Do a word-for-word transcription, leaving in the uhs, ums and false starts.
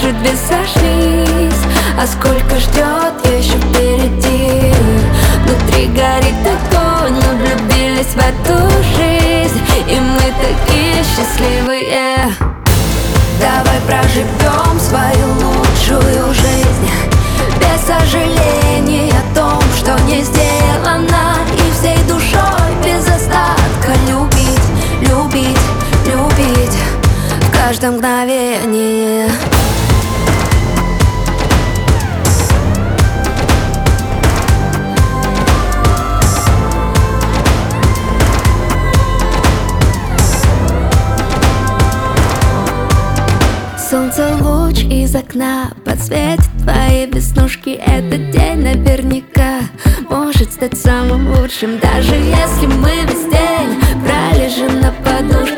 может, ведь сошлись. А сколько ждет еще впереди. Внутри горит огонь, мы влюбились в эту жизнь, и мы такие счастливые. Давай проживем свою лучшую жизнь без сожалений о том, что не сделано, и всей душой без остатка любить, любить, любить в каждом мгновении. Солнце луч из окна подсветит твои веснушки. Этот день наверняка может стать самым лучшим, даже если мы весь день пролежим на подушке.